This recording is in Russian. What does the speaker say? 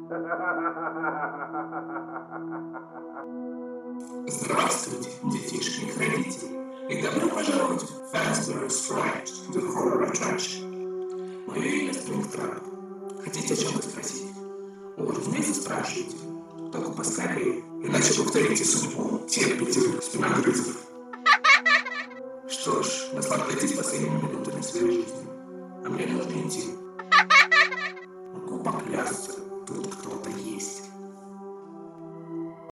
Здравствуйте, детишки и их родители, и добро пожаловать в Fazbear's Fright, The Horror Attraction. Мое имя Спрингтрап. Хотите о чем-то спросить? О, разумеется, спрашивайте. Только поскорее, иначе повторите судьбу тех 5 спиногрызов. Что ж, наслаждайтесь последними минутами своей жизни. А мне нужно идти.